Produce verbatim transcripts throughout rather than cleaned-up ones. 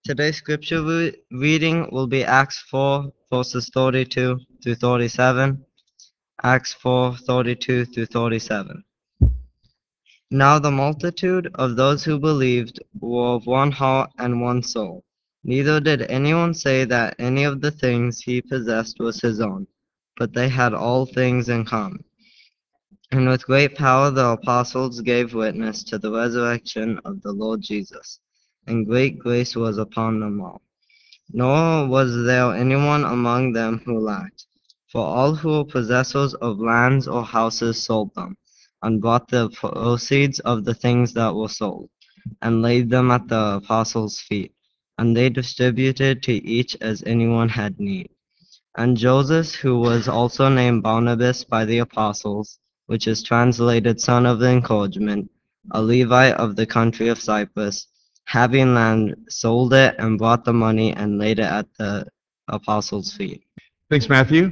Today's scripture re- reading will be Acts four, verses thirty-two through thirty-seven. Acts four, thirty-two through thirty-seven. Now the multitude of those who believed were of one heart and one soul. Neither did anyone say that any of the things he possessed was his own, but they had all things in common. And with great power the apostles gave witness to the resurrection of the Lord Jesus, and great grace was upon them all. Nor was there anyone among them who lacked, for all who were possessors of lands or houses sold them, and brought the proceeds of the things that were sold, and laid them at the apostles' feet, and they distributed to each as anyone had need. And Joseph, who was also named Barnabas by the apostles, which is translated son of encouragement, a Levite of the country of Cyprus, having land, sold it and brought the money and laid it at the apostles' feet. Thanks, Matthew.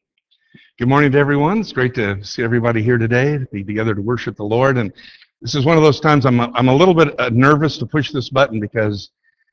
Good morning to everyone. It's great to see everybody here today, to be together to worship the Lord. And this is one of those times I'm, I'm a little bit uh, nervous to push this button because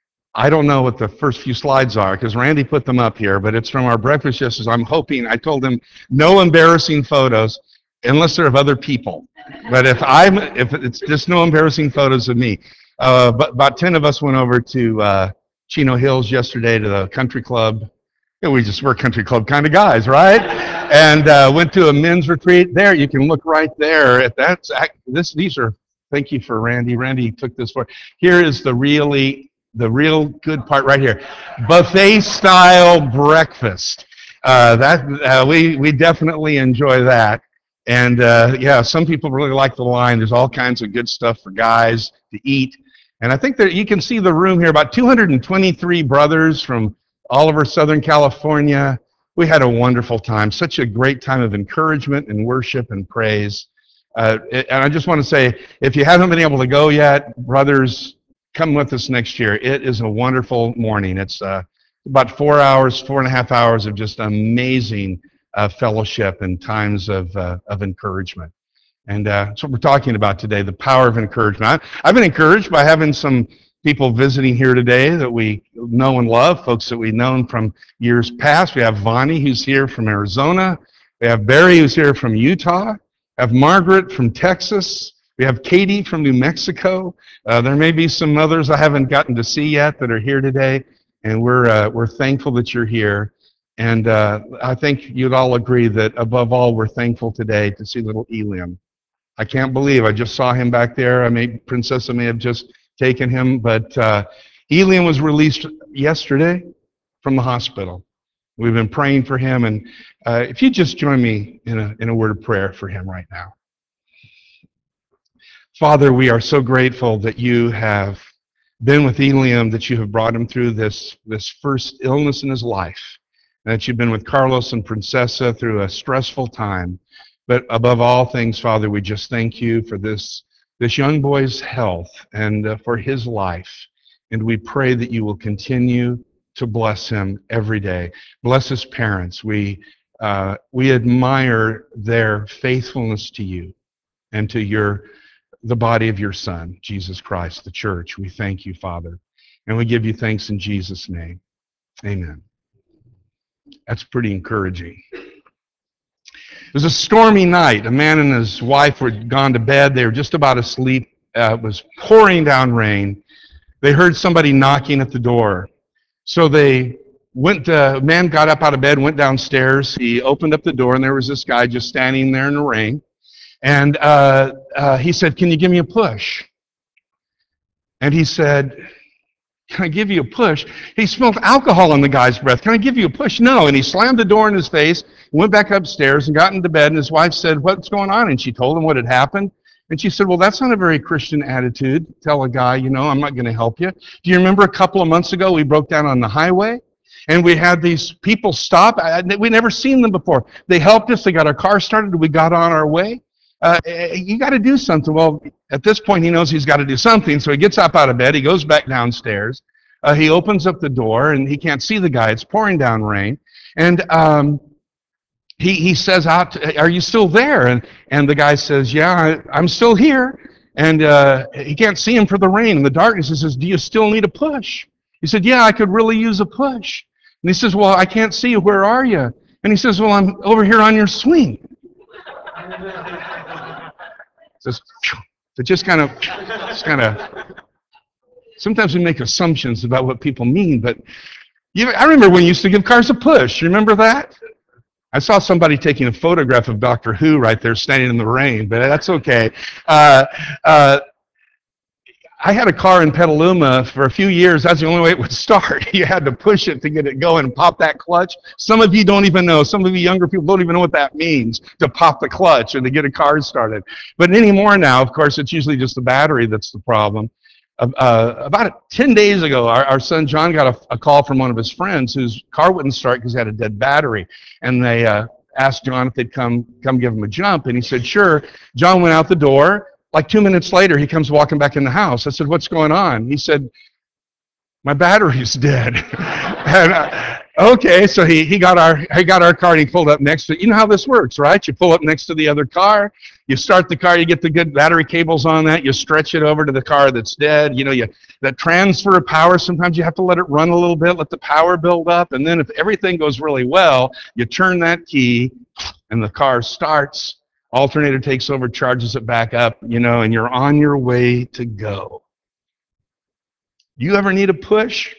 I don't know what the first few slides are because Randy put them up here, but it's from our breakfast yesterday. I'm hoping, I told him, no embarrassing photos unless they're of other people. But if I'm, if it's just no embarrassing photos of me. Uh, but about ten of us went over to uh, Chino Hills yesterday to the country club. Yeah, we just we're country club kind of guys, right? And uh, went to a men's retreat. There, you can look right there. At that's this. These are. Thank you for Randy. Randy took this for. Here is the really the real good part right here, buffet style breakfast. Uh, that uh, we we definitely enjoy that. And uh, yeah, some people really like the line. There's all kinds of good stuff for guys to eat. And I think that you can see the room here. About two hundred twenty-three brothers from all over Southern California. We had a wonderful time, such a great time of encouragement and worship and praise. Uh, it, and I just want to say, if you haven't been able to go yet, brothers, come with us next year. It is a wonderful morning. It's uh, about four hours, four and a half hours of just amazing uh, fellowship and times of, uh, of encouragement. And uh, that's what we're talking about today, the power of encouragement. I, I've been encouraged by having some people visiting here today that we know and love, folks that we've known from years past. We have Vonnie, who's here from Arizona. We have Barry, who's here from Utah. We have Margaret from Texas. We have Katie from New Mexico. Uh, there may be some others I haven't gotten to see yet that are here today, and we're uh, we're thankful that you're here. And uh, I think you'd all agree that above all, we're thankful today to see little Eliam. I can't believe I just saw him back there. I may Princessa may have just taken him, but uh, Eliam was released yesterday from the hospital. We've been praying for him, and uh, if you just join me in a in a word of prayer for him right now. Father, we are so grateful that you have been with Eliam, that you have brought him through this this first illness in his life, and that you've been with Carlos and Princessa through a stressful time. But above all things, Father, we just thank you for this this young boy's health and uh, for his life. And we pray that you will continue to bless him every day. Bless his parents. We, uh, we admire their faithfulness to you and to your the body of your Son, Jesus Christ, the church. We thank you, Father. And we give you thanks in Jesus' name. Amen. That's pretty encouraging. It was a stormy night. A man and his wife had gone to bed. They were just about asleep. Uh, it was pouring down rain. They heard somebody knocking at the door. So they went, uh, man got up out of bed, went downstairs. He opened up the door, and there was this guy just standing there in the rain. And uh, uh, he said, "Can you give me a push?" And he said, "Can I give you a push?" He smelled alcohol in the guy's breath. "Can I give you a push?" "No." And he slammed the door in his face, went back upstairs and got into bed, and his wife said, "What's going on?" And she told him what had happened. And she said, "Well, that's not a very Christian attitude. Tell a guy, you know, I'm not going to help you. Do you remember a couple of months ago we broke down on the highway? And we had these people stop. I, we'd never seen them before. They helped us. They got our car started. We got on our way. Uh, you got to do something." Well, at this point, he knows he's got to do something, so he gets up out of bed. He goes back downstairs. Uh, he opens up the door, and he can't see the guy. It's pouring down rain. And um, he he says, out, "Are you still there?" And and the guy says, "Yeah, I, I'm still here." And uh, he can't see him for the rain and the darkness. He says, "Do you still need a push?" He said, yeah, I could really use a push. And he says, well, I can't see you. Where are you? And he says, well, I'm over here on your swing. Just, it just kind of, just kind of, sometimes we make assumptions about what people mean, but you, I remember when you used to give cars a push. You remember that? I saw somebody taking a photograph of Doctor Who right there standing in the rain, but that's okay. Uh, uh, I had a car in Petaluma for a few years. That's the only way it would start. You had to push it to get it going and pop that clutch. Some of you don't even know. Some of you younger people don't even know what that means, to pop the clutch and to get a car started. But anymore now, of course, it's usually just the battery that's the problem. Uh, about ten days ago, our, our son John got a, a call from one of his friends whose car wouldn't start because he had a dead battery. And they uh, asked John if they'd come, come give him a jump. And he said, sure. John went out the door. Like two minutes later, he comes walking back in the house. I said, what's going on? He said, my battery's dead. and, uh, okay, so he, he got our he got our car and he pulled up next to it. You know how this works, right? You pull up next to the other car, you start the car, you get the good battery cables on that, you stretch it over to the car that's dead. You know, you that transfer of power, sometimes you have to let it run a little bit, let the power build up, and then if everything goes really well, you turn that key and the car starts. Alternator takes over, charges it back up, you know, and you're on your way to go. You ever need a push?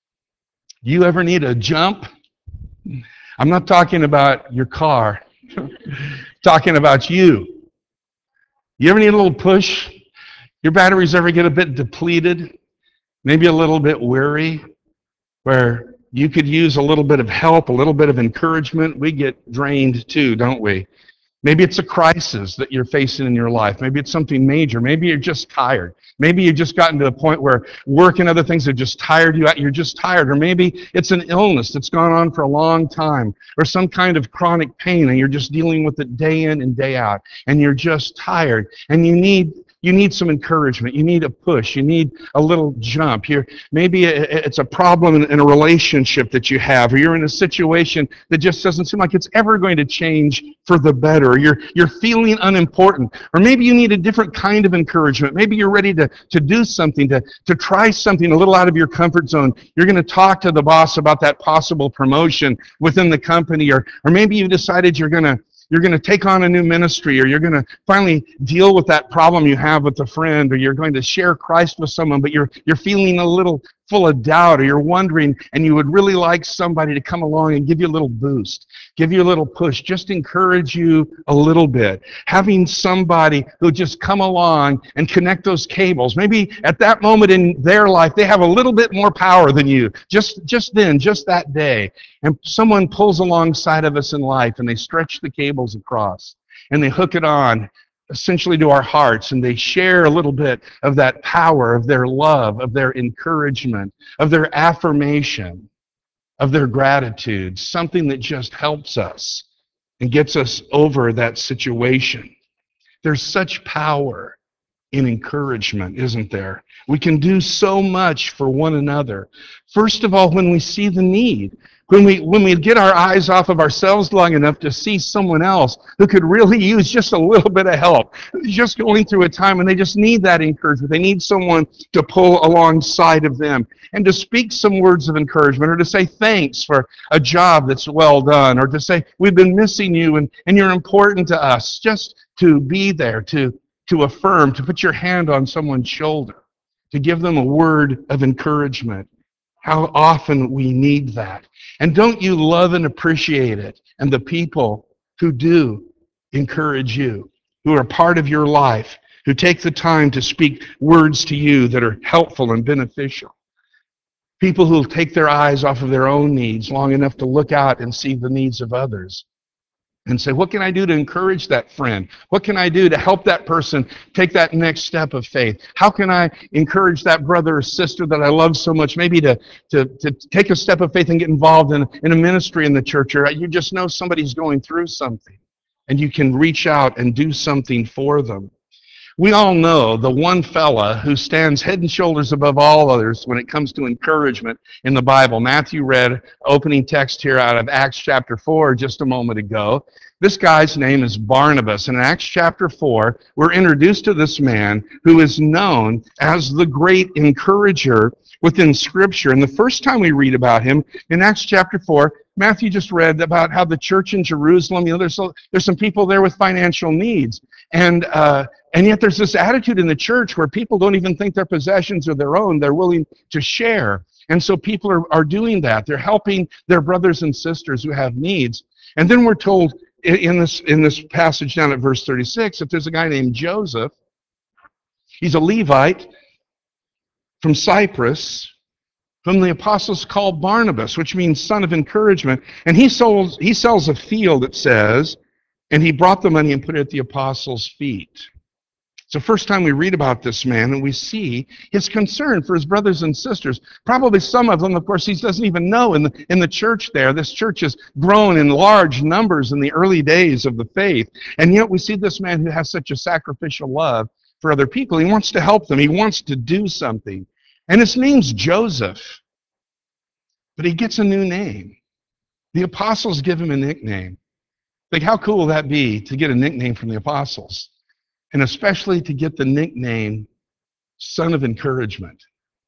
You ever need a jump? I'm not talking about your car. Talking about you. You ever need a little push? Your batteries ever get a bit depleted? Maybe a little bit weary? Where you could use a little bit of help, a little bit of encouragement. We get drained too, don't we? Maybe it's a crisis that you're facing in your life. Maybe it's something major. Maybe you're just tired. Maybe you've just gotten to a point where work and other things have just tired you out. You're just tired. Or maybe it's an illness that's gone on for a long time, or some kind of chronic pain, and you're just dealing with it day in and day out, and you're just tired, and you need You need some encouragement. You need a push. You need a little jump. You're, maybe it's a problem in, in a relationship that you have, or you're in a situation that just doesn't seem like it's ever going to change for the better. Or you're, you're feeling unimportant. Or maybe you need a different kind of encouragement. Maybe you're ready to, to do something, to, to try something a little out of your comfort zone. You're going to talk to the boss about that possible promotion within the company, or, or maybe you've decided you're going to You're going to take on a new ministry, or you're going to finally deal with that problem you have with a friend, or you're going to share Christ with someone, but you're you're feeling a little full of doubt, or you're wondering, and you would really like somebody to come along and give you a little boost, give you a little push, just encourage you a little bit. Having somebody who just come along and connect those cables. Maybe at that moment in their life, they have a little bit more power than you, just, just then, just that day. And someone pulls alongside of us in life, and they stretch the cables across, and they hook it on essentially to our hearts, and they share a little bit of that power, of their love, of their encouragement, of their affirmation, of their gratitude, something that just helps us and gets us over that situation. There's such power in encouragement, isn't there? We can do so much for one another. First of all, when we see the need, When we, when we get our eyes off of ourselves long enough to see someone else who could really use just a little bit of help, just going through a time when they just need that encouragement. They need someone to pull alongside of them and to speak some words of encouragement, or to say thanks for a job that's well done, or to say we've been missing you and, and you're important to us. Just to be there, to, to affirm, to put your hand on someone's shoulder, to give them a word of encouragement. How often we need that. And don't you love and appreciate it? And the people who do encourage you, who are part of your life, who take the time to speak words to you that are helpful and beneficial. People who will take their eyes off of their own needs long enough to look out and see the needs of others. And say, what can I do to encourage that friend? What can I do to help that person take that next step of faith? How can I encourage that brother or sister that I love so much, maybe to, to, to take a step of faith and get involved in, in a ministry in the church, or you just know somebody's going through something, and you can reach out and do something for them. We all know the one fella who stands head and shoulders above all others when it comes to encouragement in the Bible. Matthew read opening text here out of Acts chapter four just a moment ago. This guy's name is Barnabas. And in Acts chapter four, we're introduced to this man who is known as the great encourager within Scripture. And the first time we read about him in Acts chapter four, Matthew just read about how the church in Jerusalem, you know, there's, there's some people there with financial needs. And, uh, and yet there's this attitude in the church where people don't even think their possessions are their own. They're willing to share. And so people are, are doing that. They're helping their brothers and sisters who have needs. And then we're told in this, in this passage down at verse thirty-six that there's a guy named Joseph. He's a Levite from Cyprus, whom the apostles call Barnabas, which means son of encouragement. And he sells, he sells a field, it says, and he brought the money and put it at the apostles' feet. It's the first time we read about this man, and we see his concern for his brothers and sisters. Probably some of them, of course, he doesn't even know in the, in the church there. This church has grown in large numbers in the early days of the faith. And yet we see this man who has such a sacrificial love for other people. He wants to help them. He wants to do something. And his name's Joseph. But he gets a new name. The apostles give him a nickname. Like, how cool will that be to get a nickname from the apostles? And especially to get the nickname Son of Encouragement.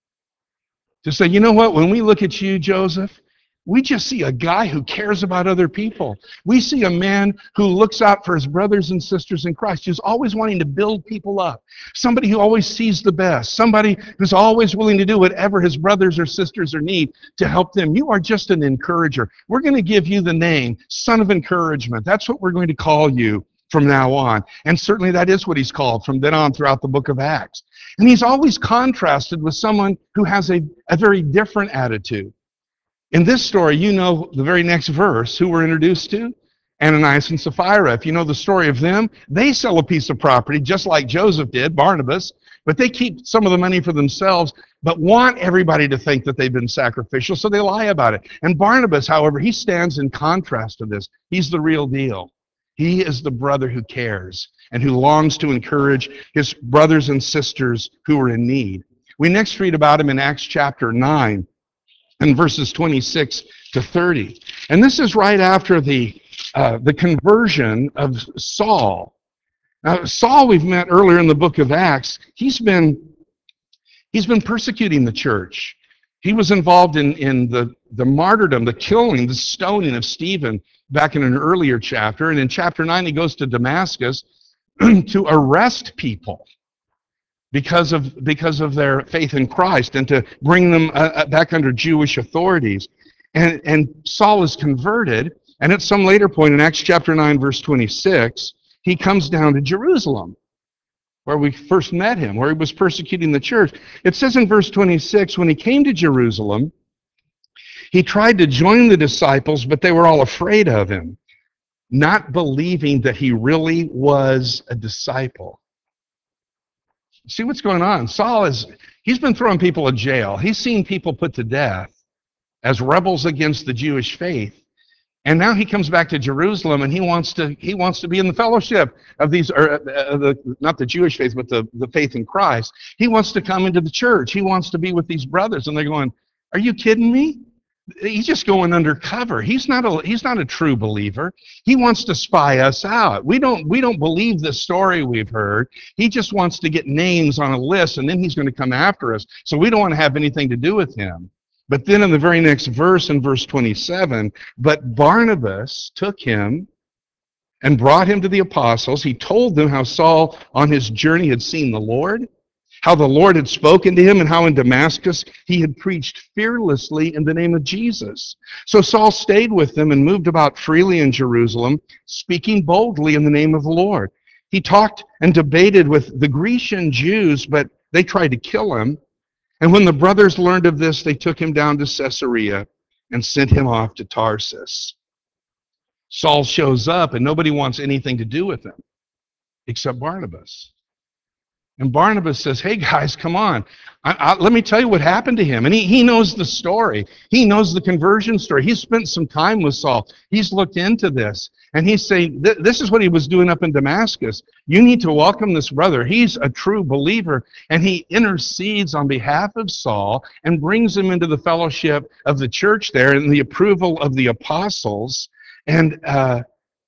To say, you know what, when we look at you, Joseph, we just see a guy who cares about other people. We see a man who looks out for his brothers and sisters in Christ, who's always wanting to build people up. Somebody who always sees the best. Somebody who's always willing to do whatever his brothers or sisters are need to help them. You are just an encourager. We're going to give you the name Son of Encouragement. That's what we're going to call you from now on. And certainly that is what he's called from then on throughout the book of Acts. And he's always contrasted with someone who has a, a very different attitude. In this story, you know the very next verse, who we're introduced to? Ananias and Sapphira. If you know the story of them, they sell a piece of property just like Joseph did, Barnabas, but they keep some of the money for themselves, but want everybody to think that they've been sacrificial, so they lie about it. And Barnabas, however, he stands in contrast to this. He's the real deal. He is the brother who cares and who longs to encourage his brothers and sisters who are in need. We next read about him in Acts chapter nine and verses twenty-six to thirty. And this is right after the, uh, the conversion of Saul. Now, Saul, we've met earlier in the book of Acts, he's been, he's been persecuting the church. He was involved in, in the, the martyrdom, the killing, the stoning of Stephen back in an earlier chapter. And in chapter nine, he goes to Damascus to arrest people because of, because of their faith in Christ and to bring them uh, back under Jewish authorities. And, and Saul is converted, and at some later point in Acts chapter nine, verse twenty-six, he comes down to Jerusalem, where we first met him, where he was persecuting the church. It says in verse twenty-six, when he came to Jerusalem, he tried to join the disciples, but they were all afraid of him, not believing that he really was a disciple. See what's going on? Saul is, he's been throwing people in jail. He's seen people put to death as rebels against the Jewish faith. And now he comes back to Jerusalem, and he wants to he wants to be in the fellowship of these, or uh, the, not the Jewish faith, but the, the faith in Christ. He wants to come into the church. He wants to be with these brothers. And they're going, are you kidding me? He's just going undercover. He's not a he's not a true believer. He wants to spy us out. We don't we don't believe the story we've heard. He just wants to get names on a list, and then he's going to come after us. So we don't want to have anything to do with him. But then in the very next verse, in verse twenty-seven, but Barnabas took him and brought him to the apostles. He told them how Saul on his journey had seen the Lord, how the Lord had spoken to him, and how in Damascus he had preached fearlessly in the name of Jesus. So Saul stayed with them and moved about freely in Jerusalem, speaking boldly in the name of the Lord. He talked and debated with the Grecian Jews, but they tried to kill him. And when the brothers learned of this, they took him down to Caesarea and sent him off to Tarsus. Saul shows up, and nobody wants anything to do with him except Barnabas. And Barnabas says, hey guys, come on. I, I, let me tell you what happened to him. And he, he knows the story. He knows the conversion story. He's spent some time with Saul. He's looked into this. And he's saying, th- this is what he was doing up in Damascus. You need to welcome this brother. He's a true believer. And he intercedes on behalf of Saul and brings him into the fellowship of the church there and the approval of the apostles. And uh,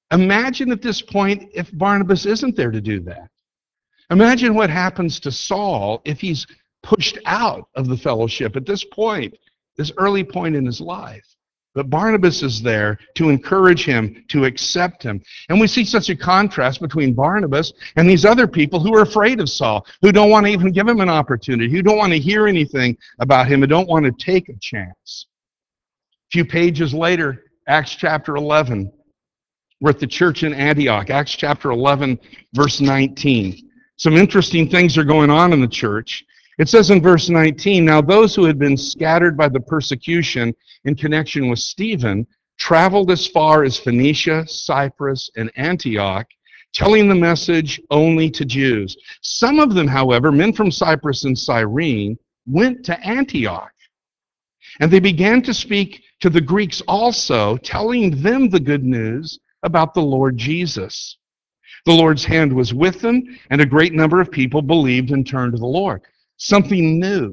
Imagine at this point if Barnabas isn't there to do that. Imagine what happens to Saul if he's pushed out of the fellowship at this point, this early point in his life. But Barnabas is there to encourage him, to accept him. And we see such a contrast between Barnabas and these other people who are afraid of Saul, who don't want to even give him an opportunity, who don't want to hear anything about him, and don't want to take a chance. A few pages later, Acts chapter eleven, we're at the church in Antioch, Acts chapter eleven, verse nineteen. Some interesting things are going on in the church. It says in verse nineteen, "Now those who had been scattered by the persecution in connection with Stephen traveled as far as Phoenicia, Cyprus, and Antioch, telling the message only to Jews. Some of them, however, men from Cyprus and Cyrene, went to Antioch. And they began to speak to the Greeks also, telling them the good news about the Lord Jesus. The Lord's hand was with them, and a great number of people believed and turned to the Lord." Something new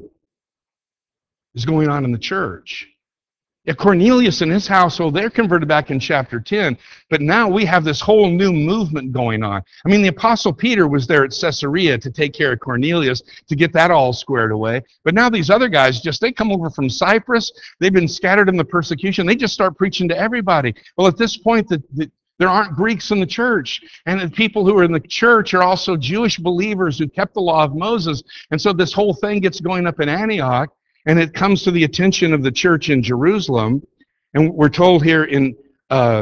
is going on in the church. Yeah, Cornelius and his household, they're converted back in chapter ten, but now we have this whole new movement going on. I mean, the Apostle Peter was there at Caesarea to take care of Cornelius, to get that all squared away. But now these other guys, just they come over from Cyprus, they've been scattered in the persecution, they just start preaching to everybody. Well, at this point, the, the there aren't Greeks in the church. And the people who are in the church are also Jewish believers who kept the law of Moses. And so this whole thing gets going up in Antioch, and it comes to the attention of the church in Jerusalem. And we're told here in uh,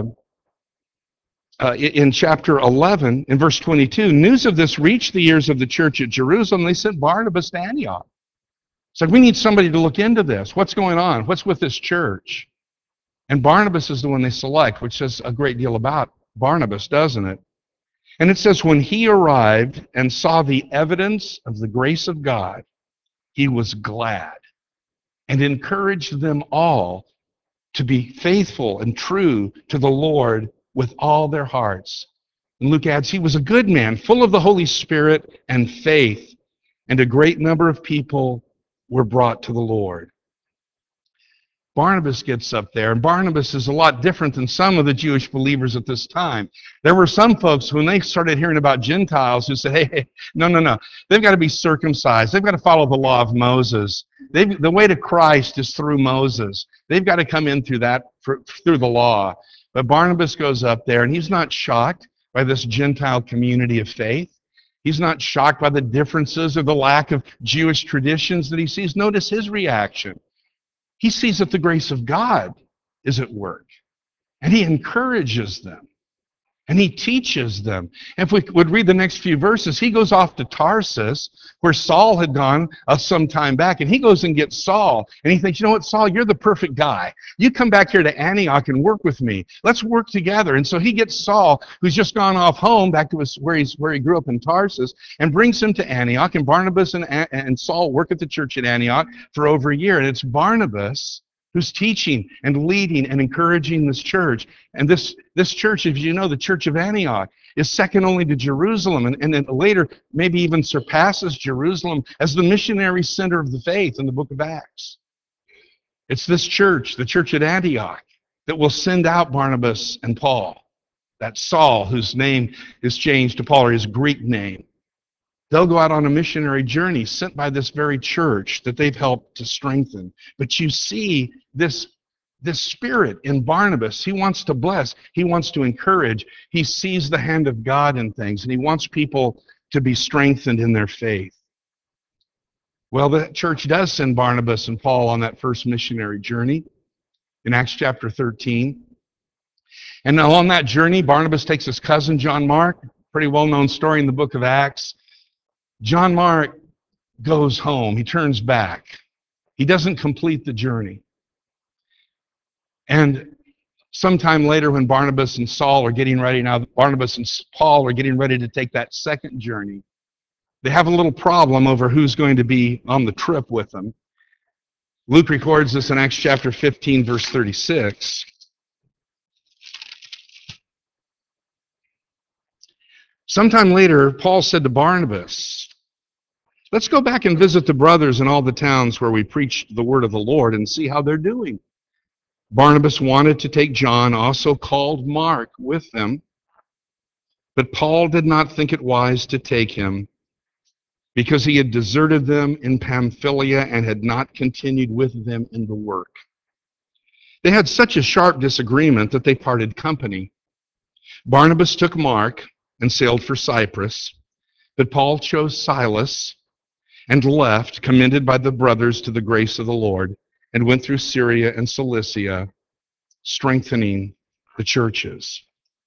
uh, in chapter eleven, in verse twenty-two, news of this reached the ears of the church at Jerusalem. They sent Barnabas to Antioch. It's like, we need somebody to look into this. What's going on? What's with this church? And Barnabas is the one they select, which says a great deal about Barnabas, doesn't it? And it says, when he arrived and saw the evidence of the grace of God, he was glad and encouraged them all to be faithful and true to the Lord with all their hearts. And Luke adds, he was a good man, full of the Holy Spirit and faith, and a great number of people were brought to the Lord. Barnabas gets up there, and Barnabas is a lot different than some of the Jewish believers at this time. There were some folks, when they started hearing about Gentiles, who said, hey, hey no, no, no. They've got to be circumcised. They've got to follow the law of Moses. They've, the way to Christ is through Moses. They've got to come in through that, for, through the law. But Barnabas goes up there, and he's not shocked by this Gentile community of faith. He's not shocked by the differences or the lack of Jewish traditions that he sees. Notice his reaction. He sees that the grace of God is at work, and he encourages them, and he teaches them. If we would read the next few verses, he goes off to Tarsus, where Saul had gone uh, some time back, and he goes and gets Saul, and he thinks, you know what, Saul, you're the perfect guy. You come back here to Antioch and work with me. Let's work together. And so he gets Saul, who's just gone off home, back to his, where, he's, where he grew up in Tarsus, and brings him to Antioch, and Barnabas and, and Saul work at the church at Antioch for over a year, and it's Barnabas who's teaching and leading and encouraging this church. And this, this church, as you know, the church of Antioch, is second only to Jerusalem, and, and then later maybe even surpasses Jerusalem as the missionary center of the faith in the book of Acts. It's this church, the church at Antioch, that will send out Barnabas and Paul. That Saul, whose name is changed to Paul, or his Greek name. They'll go out on a missionary journey sent by this very church that they've helped to strengthen. But you see this, this spirit in Barnabas. He wants to bless. He wants to encourage. He sees the hand of God in things, and he wants people to be strengthened in their faith. Well, the church does send Barnabas and Paul on that first missionary journey in Acts chapter thirteen. And now on that journey, Barnabas takes his cousin John Mark, pretty well-known story in the book of Acts. John Mark goes home. He turns back. He doesn't complete the journey. And sometime later, when Barnabas and Saul are getting ready, now Barnabas and Paul are getting ready to take that second journey, they have a little problem over who's going to be on the trip with them. Luke records this in Acts chapter fifteen, verse thirty-six. Sometime later, Paul said to Barnabas, let's go back and visit the brothers in all the towns where we preached the word of the Lord and see how they're doing. Barnabas wanted to take John, also called Mark, with them. But Paul did not think it wise to take him, because he had deserted them in Pamphylia and had not continued with them in the work. They had such a sharp disagreement that they parted company. Barnabas took Mark and sailed for Cyprus, but Paul chose Silas and left, commended by the brothers to the grace of the Lord, and went through Syria and Cilicia, strengthening the churches.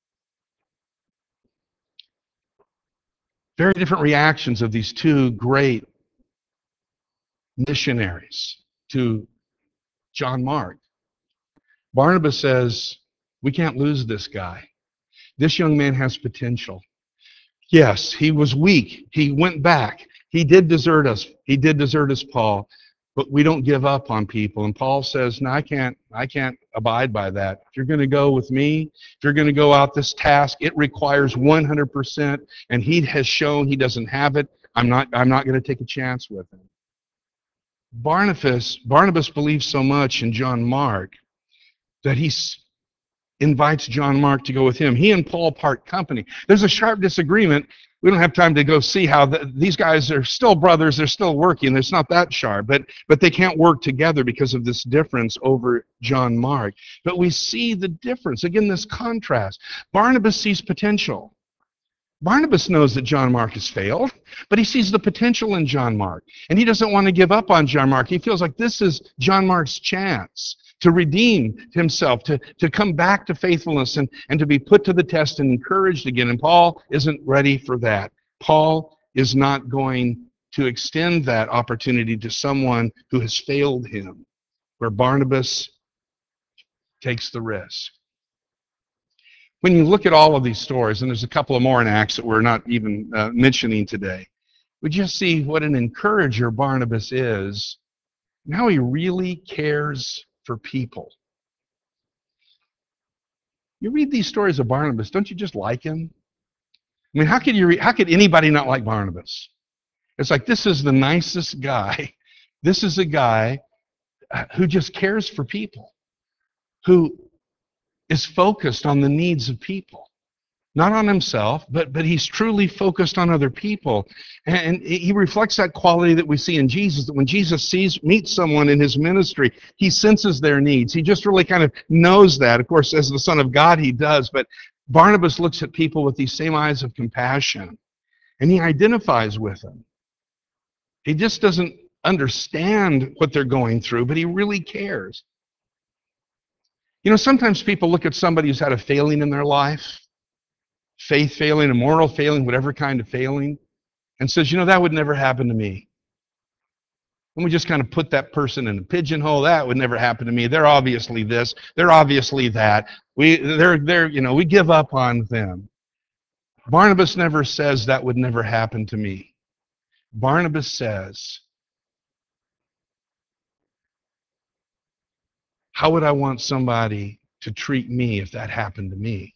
Very different reactions of these two great missionaries to John Mark. Barnabas says, we can't lose this guy. This young man has potential. Yes, he was weak. He went back. He did desert us. He did desert us, Paul. But we don't give up on people. And Paul says, no, I can't, I can't abide by that. If you're going to go with me, if you're going to go out this task, it requires one hundred percent. And he has shown he doesn't have it. I'm not, I'm not going to take a chance with him. Barnabas, Barnabas believes so much in John Mark that he invites John Mark to go with him. He and Paul part company. There's a sharp disagreement. We don't have time to go see how the, these guys are still brothers. They're still working. It's not that sharp, but but they can't work together because of this difference over John Mark. But we see the difference. Again, this contrast. Barnabas sees potential. Barnabas knows that John Mark has failed, but he sees the potential in John Mark. And he doesn't want to give up on John Mark. He feels like this is John Mark's chance to redeem himself, to, to come back to faithfulness and, and to be put to the test and encouraged again. And Paul isn't ready for that. Paul is not going to extend that opportunity to someone who has failed him, where Barnabas takes the risk. When you look at all of these stories, and there's a couple of more in Acts that we're not even uh, mentioning today, we just see what an encourager Barnabas is, and how he really cares for people. You read these stories of Barnabas, don't you just like him? I mean, how could you re- how could anybody not like Barnabas? It's like, this is the nicest guy. This is a guy who just cares for people, who is focused on the needs of people. Not on himself, but but he's truly focused on other people. And he reflects that quality that we see in Jesus, that when Jesus sees, meets someone in his ministry, he senses their needs. He just really kind of knows that. Of course, as the Son of God, he does. But Barnabas looks at people with these same eyes of compassion, and he identifies with them. He just doesn't understand what they're going through, but he really cares. You know, sometimes people look at somebody who's had a failing in their life, faith failing, a moral failing, whatever kind of failing, and says, you know, that would never happen to me. And we just kind of put that person in a pigeonhole. That would never happen to me. They're obviously this. They're obviously that. We, they're, they're, you know, we give up on them. Barnabas never says that would never happen to me. Barnabas says, how would I want somebody to treat me if that happened to me?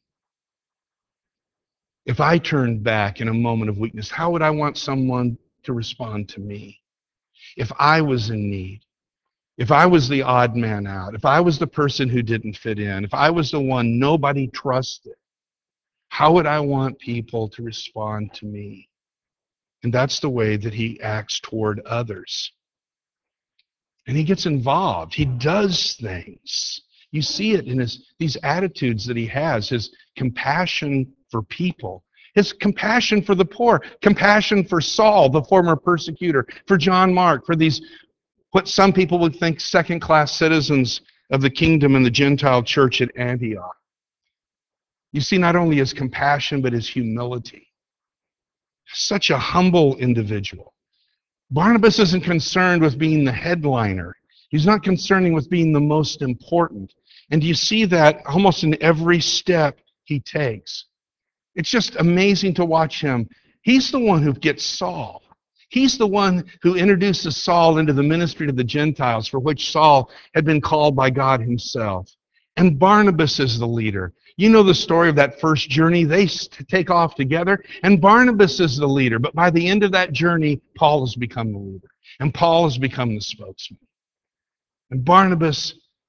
If I turned back in a moment of weakness, how would I want someone to respond to me? If I was in need, if I was the odd man out, if I was the person who didn't fit in, if I was the one nobody trusted, how would I want people to respond to me? And that's the way that he acts toward others. And he gets involved. He does things. You see it in his these attitudes that he has, his compassion for people, his compassion for the poor, compassion for Saul, the former persecutor, for John Mark, for these, what some people would think, second-class citizens of the kingdom and the Gentile church at Antioch. You see not only his compassion, but his humility. Such a humble individual. Barnabas isn't concerned with being the headliner. He's not concerned with being the most important. And you see that almost in every step he takes. It's just amazing to watch him. He's the one who gets Saul. He's the one who introduces Saul into the ministry to the Gentiles, for which Saul had been called by God himself. And Barnabas is the leader. You know the story of that first journey. They take off together, and Barnabas is the leader. But by the end of that journey, Paul has become the leader, and Paul has become the spokesman. And Barnabas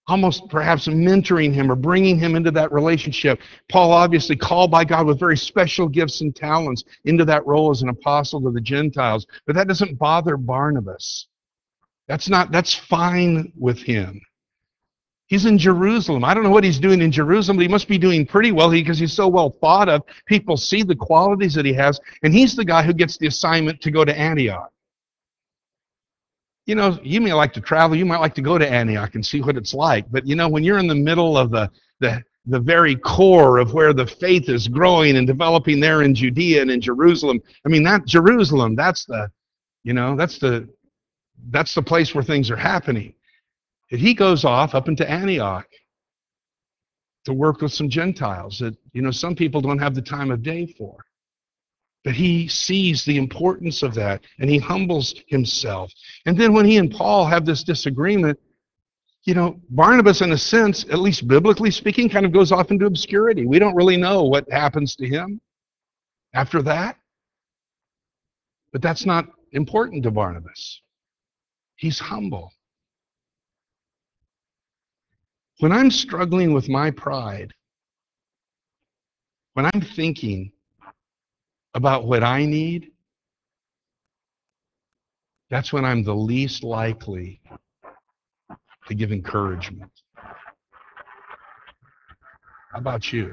almost perhaps mentoring him or bringing him into that relationship. Paul, obviously called by God with very special gifts and talents into that role as an apostle to the Gentiles. But that doesn't bother Barnabas. That's not, that's fine with him. He's in Jerusalem. I don't know what he's doing in Jerusalem, but he must be doing pretty well because he's so well thought of. People see the qualities that he has, and he's the guy who gets the assignment to go to Antioch. You know, you may like to travel, you might like to go to Antioch and see what it's like, but you know, when you're in the middle of the, the, the very core of where the faith is growing and developing there in Judea and in Jerusalem, I mean, that Jerusalem, that's the, you know, that's the, that's the place where things are happening. And he goes off up into Antioch to work with some Gentiles that, you know, some people don't have the time of day for. But he sees the importance of that, and he humbles himself. And then when he and Paul have this disagreement, you know, Barnabas, in a sense, at least biblically speaking, kind of goes off into obscurity. We don't really know what happens to him after that. But that's not important to Barnabas. He's humble. When I'm struggling with my pride, when I'm thinking about what I need, that's when I'm the least likely to give encouragement. How about you?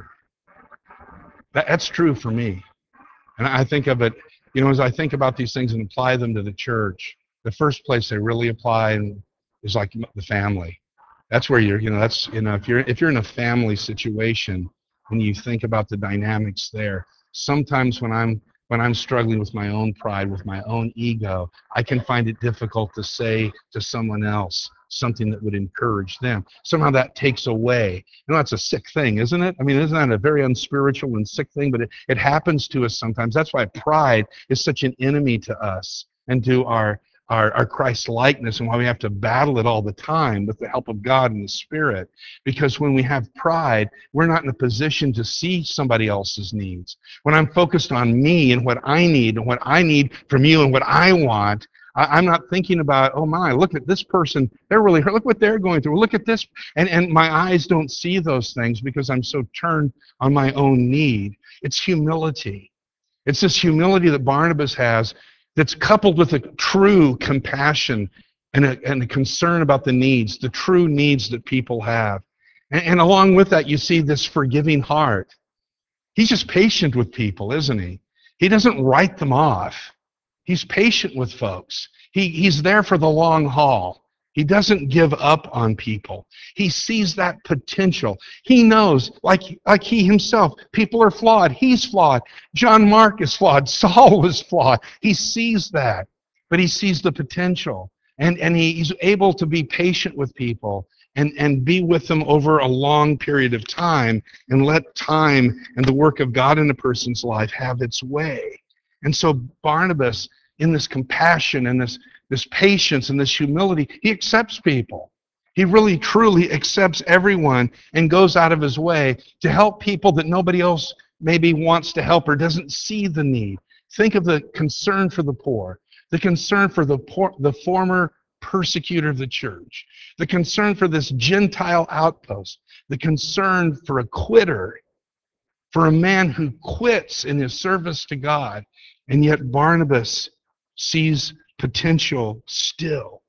That, that's true for me. And I think of it, you know, as I think about these things and apply them to the church, the first place they really apply is like the family. That's where you're, you know, that's, you know, if you're if you're in a family situation, when you think about the dynamics there, sometimes when I'm when I'm struggling with my own pride, with my own ego, I can find it difficult to say to someone else something that would encourage them. Somehow that takes away. You know, that's a sick thing, isn't it? I mean, isn't that a very unspiritual and sick thing? But it, it happens to us sometimes. That's why pride is such an enemy to us and to our Our, our Christ likeness, and why we have to battle it all the time with the help of God and the Spirit. Because when we have pride, we're not in a position to see somebody else's needs. When I'm focused on me and what I need and what I need from you and what I want, I, I'm not thinking about, oh my, look at this person, they're really hurt, look what they're going through, look at this, and, and my eyes don't see those things because I'm so turned on my own need. It's humility. It's this humility that Barnabas has that's coupled with a true compassion and a, and a concern about the needs, the true needs that people have. And, and along with that, you see this forgiving heart. He's just patient with people, isn't he? He doesn't write them off. He's patient with folks. He, he's there for the long haul. He doesn't give up on people. He sees that potential. He knows, like, like he himself, people are flawed. He's flawed. John Mark is flawed. Saul was flawed. He sees that, but he sees the potential. And, and he's able to be patient with people and, and be with them over a long period of time and let time and the work of God in a person's life have its way. And so Barnabas, in this compassion and this this patience and this humility, he accepts people. He really, truly accepts everyone and goes out of his way to help people that nobody else maybe wants to help or doesn't see the need. Think of the concern for the poor, the concern for the poor, the former persecutor of the church, the concern for this Gentile outpost, the concern for a quitter, for a man who quits in his service to God. And yet Barnabas sees potential still.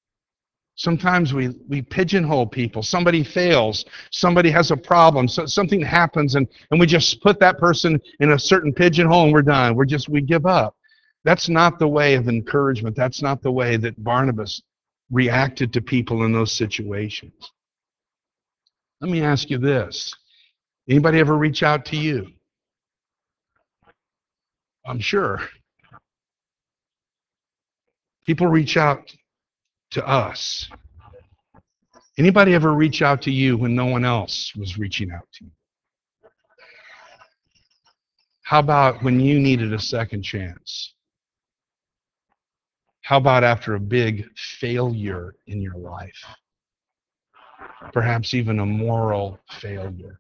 Sometimes we, we pigeonhole people. Somebody fails. Somebody has a problem. So something happens, and, and we just put that person in a certain pigeonhole and we're done. We're just, we give up. That's not the way of encouragement. That's not the way that Barnabas reacted to people in those situations. Let me ask you this. Anybody ever reach out to you? I'm sure. People reach out to us. Anybody ever reach out to you when no one else was reaching out to you? How about when you needed a second chance? How about after a big failure in your life? Perhaps even a moral failure.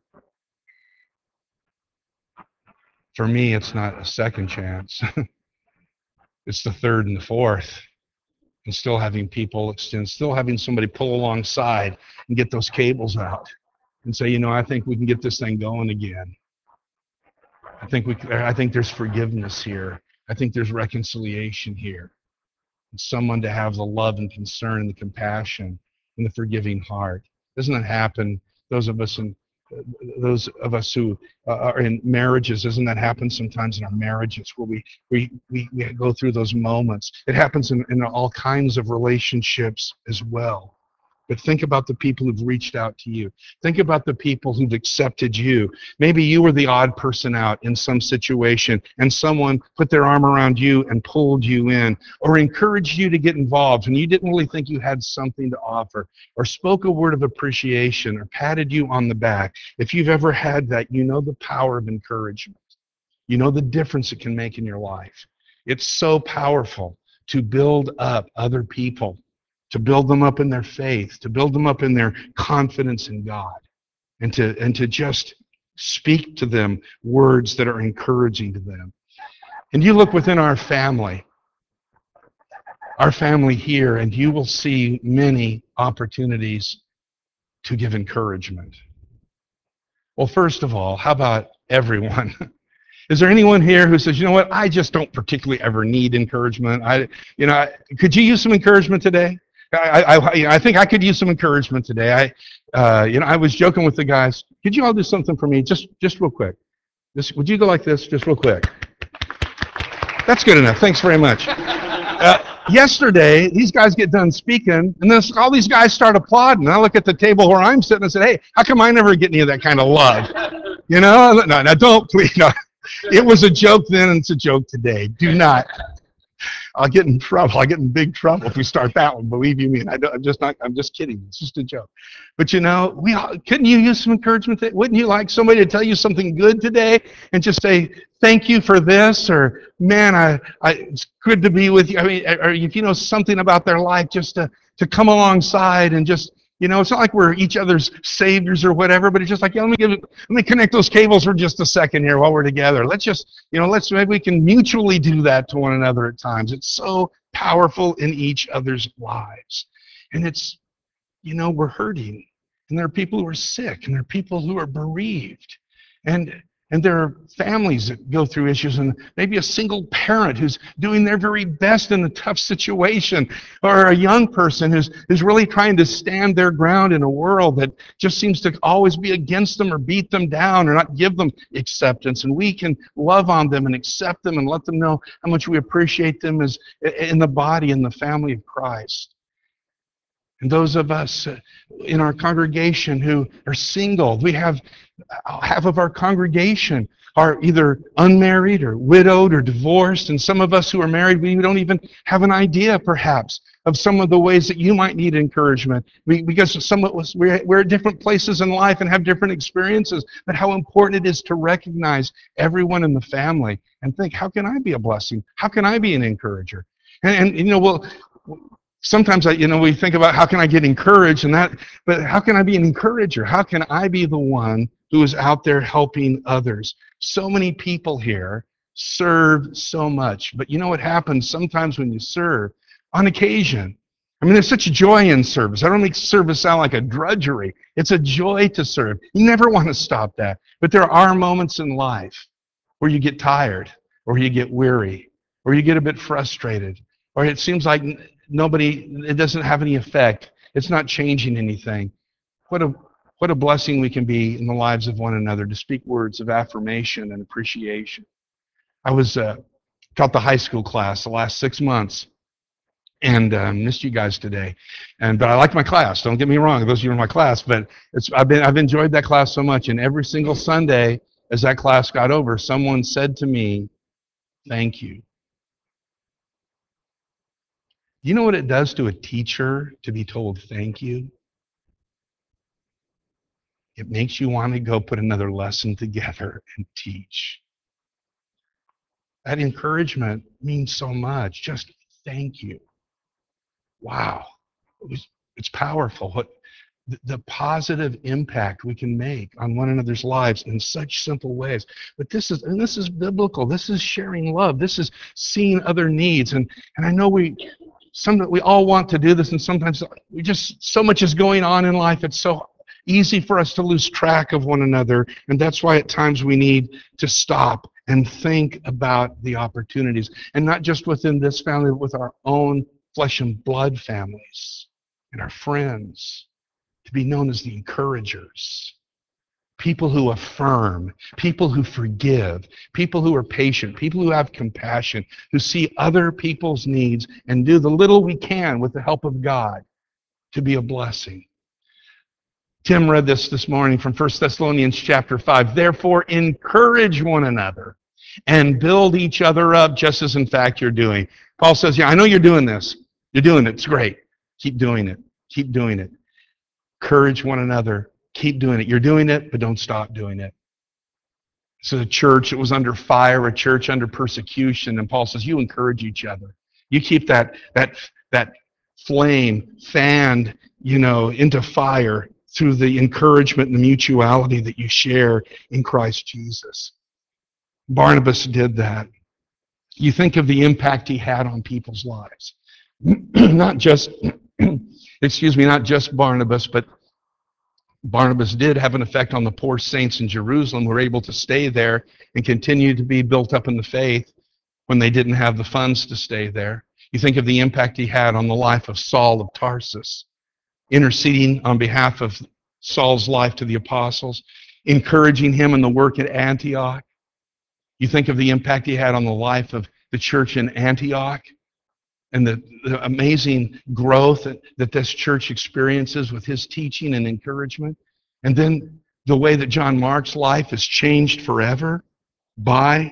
For me, it's not a second chance. It's the third and the fourth. and still having people extend, still having somebody pull alongside and get those cables out and say, you know, I think we can get this thing going again. I think we, I think there's forgiveness here. I think there's reconciliation here. And someone to have the love and concern and the compassion and the forgiving heart. Doesn't that happen? Those of us in, those of us who uh, are in marriages, doesn't that happen sometimes in our marriages where we we we, we go through those moments? It happens in, in all kinds of relationships as well. But think about the people who've reached out to you. Think about the people who've accepted you. Maybe you were the odd person out in some situation and someone put their arm around you and pulled you in or encouraged you to get involved when you didn't really think you had something to offer or spoke a word of appreciation or patted you on the back. If you've ever had that, you know the power of encouragement. You know the difference it can make in your life. It's so powerful to build up other people, to build them up in their faith, to build them up in their confidence in God, and to and to just speak to them words that are encouraging to them. And you look within our family, our family here, and you will see many opportunities to give encouragement. Well, first of all, how about everyone? Is there anyone here who says, you know what, I just don't particularly ever need encouragement? I, you know, I, could you use some encouragement today? I, I, I think I could use some encouragement today. I, uh, you know, I was joking with the guys. Could you all do something for me, just, just real quick? Just, would you go like this, just real quick? That's good enough. Thanks very much. Uh, yesterday, these guys get done speaking, and then all these guys start applauding. I look at the table where I'm sitting and said, "Hey, how come I never get any of that kind of love?" You know, no, no, don't please. No. It was a joke then, and it's a joke today. Do not. I'll get in trouble. I'll get in big trouble if we start that one. Believe you me. I don't, I'm just not. I'm just kidding. It's just a joke. But you know, we all, couldn't you use some encouragement? Today? Wouldn't you like somebody to tell you something good today and just say thank you for this, or man, I, I it's good to be with you. I mean, or if you know something about their life, just to to come alongside and just. You know, it's not like we're each other's saviors or whatever, but it's just like, yeah, let me give it, let me connect those cables for just a second here while we're together. Let's just, you know, let's maybe we can mutually do that to one another at times. It's so powerful in each other's lives. And it's, you know, we're hurting. And there are people who are sick, and there are people who are bereaved. And And there are families that go through issues, and maybe a single parent who's doing their very best in a tough situation, or a young person who's, who's really trying to stand their ground in a world that just seems to always be against them or beat them down or not give them acceptance. And we can love on them and accept them and let them know how much we appreciate them as in the body and the family of Christ. And those of us in our congregation who are single, we have half of our congregation are either unmarried or widowed or divorced, and some of us who are married, we don't even have an idea, perhaps, of some of the ways that you might need encouragement, we, because some of us, we're, we're at different places in life and have different experiences, but how important it is to recognize everyone in the family and think, how can I be a blessing? How can I be an encourager? And, and you know, well, sometimes I, you know, we think about how can I get encouraged and that, but how can I be an encourager? How can I be the one who is out there helping others? So many people here serve so much, but you know what happens sometimes when you serve? On occasion, I mean, there's such joy in service. I don't make service sound like a drudgery. It's a joy to serve. You never want to stop that, but there are moments in life where you get tired, or you get weary, or you get a bit frustrated, or it seems like nobody, it doesn't have any effect. It's not changing anything. What a what a blessing we can be in the lives of one another to speak words of affirmation and appreciation. I was uh, taught the high school class the last six months, and uh, missed you guys today. And but I like my class. Don't get me wrong, those of you in my class. But it's I've been I've enjoyed that class so much. And every single Sunday, as that class got over, someone said to me, "Thank you." You know what it does to a teacher to be told thank you? It makes you want to go put another lesson together and teach. That encouragement means so much. Just thank you. Wow. It was, it's powerful. What the, the positive impact we can make on one another's lives in such simple ways. But this is, and this is biblical. This is sharing love. This is seeing other needs. And, and I know we some we all want to do this, and sometimes we just, so much is going on in life, it's so easy for us to lose track of one another, and that's why at times we need to stop and think about the opportunities, and not just within this family, but with our own flesh and blood families and our friends, to be known as the encouragers. People who affirm, people who forgive, people who are patient, people who have compassion, who see other people's needs and do the little we can with the help of God to be a blessing. Tim read this this morning from First Thessalonians chapter five. Therefore, encourage one another and build each other up, just as in fact you're doing. Paul says, yeah, I know you're doing this. You're doing it. It's great. Keep doing it. Keep doing it. Encourage one another. Keep doing it. You're doing it, but don't stop doing it. So the church, it was under fire, a church under persecution, and Paul says, you encourage each other. You keep that that that flame fanned, you know, into fire through the encouragement and the mutuality that you share in Christ Jesus. Barnabas did that. You think of the impact he had on people's lives. Not just, excuse me, not just Barnabas, but Barnabas did have an effect on the poor saints in Jerusalem who were able to stay there and continue to be built up in the faith when they didn't have the funds to stay there. You think of the impact he had on the life of Saul of Tarsus, interceding on behalf of Saul's life to the apostles, encouraging him in the work at Antioch. You think of the impact he had on the life of the church in Antioch and the, the amazing growth that, that this church experiences with his teaching and encouragement. And then the way that John Mark's life is changed forever by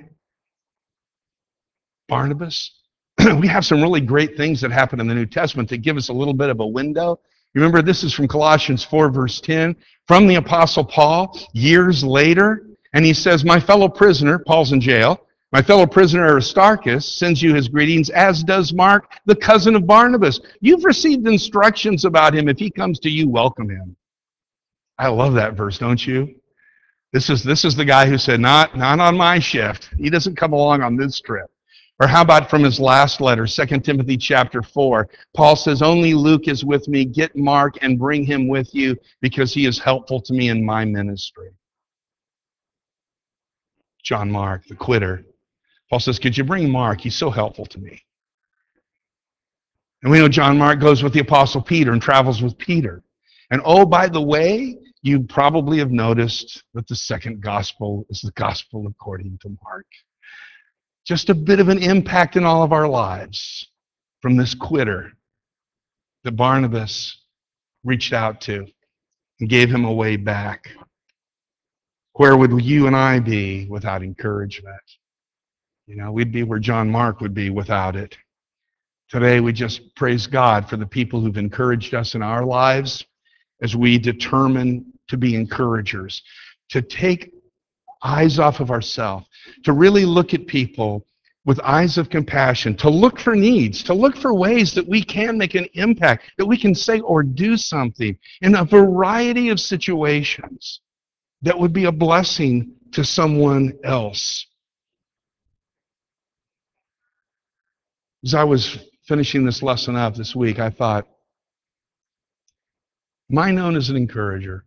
Barnabas. We have some really great things that happen in the New Testament that give us a little bit of a window. You remember, this is from Colossians four, verse ten, from the Apostle Paul, years later, and he says, my fellow prisoner, Paul's in jail, my fellow prisoner Aristarchus sends you his greetings, as does Mark, the cousin of Barnabas. You've received instructions about him. If he comes to you, welcome him. I love that verse, don't you? This is, this is the guy who said, not, not on my shift. He doesn't come along on this trip. Or how about from his last letter, Second Timothy chapter four? Paul says, only Luke is with me. Get Mark and bring him with you because he is helpful to me in my ministry. John Mark, the quitter. Paul says, could you bring Mark? He's so helpful to me. And we know John Mark goes with the Apostle Peter and travels with Peter. And oh, by the way, you probably have noticed that the second gospel is the gospel according to Mark. Just a bit of an impact in all of our lives from this quitter that Barnabas reached out to and gave him a way back. Where would you and I be without encouragement? You know, we'd be where John Mark would be without it. Today, we just praise God for the people who've encouraged us in our lives as we determine to be encouragers, to take eyes off of ourselves, to really look at people with eyes of compassion, to look for needs, to look for ways that we can make an impact, that we can say or do something in a variety of situations that would be a blessing to someone else. As I was finishing this lesson up this week, I thought, am I known as an encourager?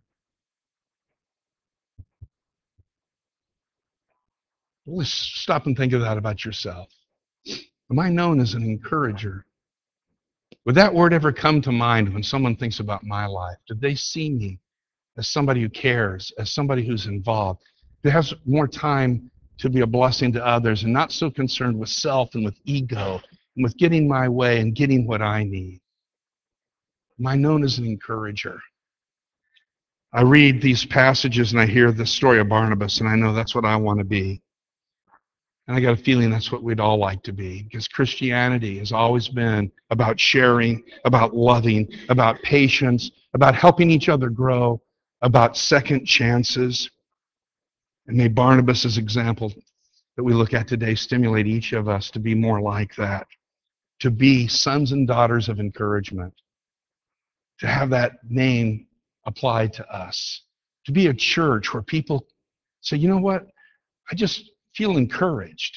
Let's stop and think of that about yourself. Am I known as an encourager? Would that word ever come to mind when someone thinks about my life? Did they see me as somebody who cares, as somebody who's involved, who has more time to be a blessing to others and not so concerned with self and with ego and with getting my way and getting what I need? Am I known as an encourager? I read these passages and I hear the story of Barnabas, and I know that's what I want to be. And I got a feeling that's what we'd all like to be, because Christianity has always been about sharing, about loving, about patience, about helping each other grow, about second chances. And may Barnabas' example that we look at today stimulate each of us to be more like that, to be sons and daughters of encouragement, to have that name applied to us, to be a church where people say, you know what, I just feel encouraged.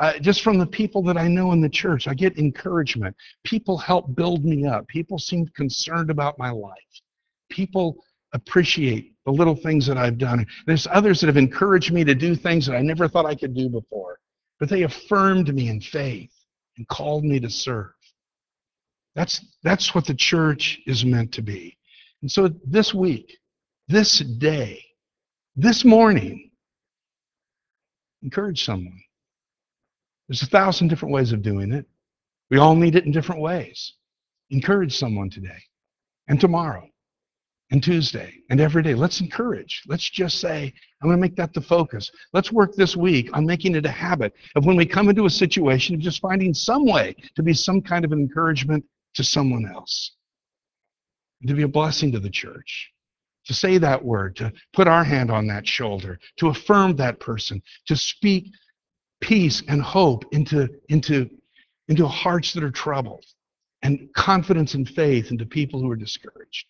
Uh, just from the people that I know in the church, I get encouragement. People help build me up. People seem concerned about my life. People appreciate the little things that I've done. There's others that have encouraged me to do things that I never thought I could do before. But they affirmed me in faith and called me to serve. That's, that's what the church is meant to be. And so this week, this day, this morning, encourage someone. There's a thousand different ways of doing it. We all need it in different ways. Encourage someone today and tomorrow and Tuesday and every day. Let's encourage. Let's just say, I'm going to make that the focus. Let's work this week on making it a habit of when we come into a situation, just finding some way to be some kind of an encouragement to someone else. And to be a blessing to the church. To say that word, to put our hand on that shoulder, to affirm that person, to speak peace and hope into, into, into hearts that are troubled, and confidence and faith into people who are discouraged.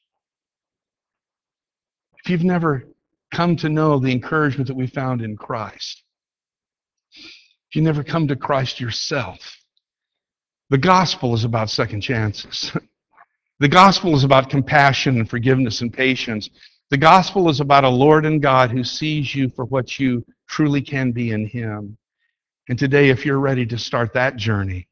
If you've never come to know the encouragement that we found in Christ, if you never come to Christ yourself, the gospel is about second chances. The gospel is about compassion and forgiveness and patience. The gospel is about a Lord and God who sees you for what you truly can be in Him. And today, if you're ready to start that journey,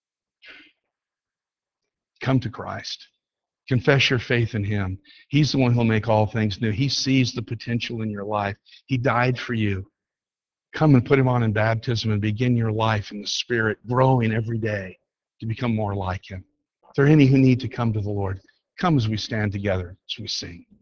come to Christ. Confess your faith in Him. He's the one who'll make all things new. He sees the potential in your life. He died for you. Come and put Him on in baptism and begin your life in the Spirit, growing every day to become more like Him. If there are any who need to come to the Lord, come as we stand together, as we sing.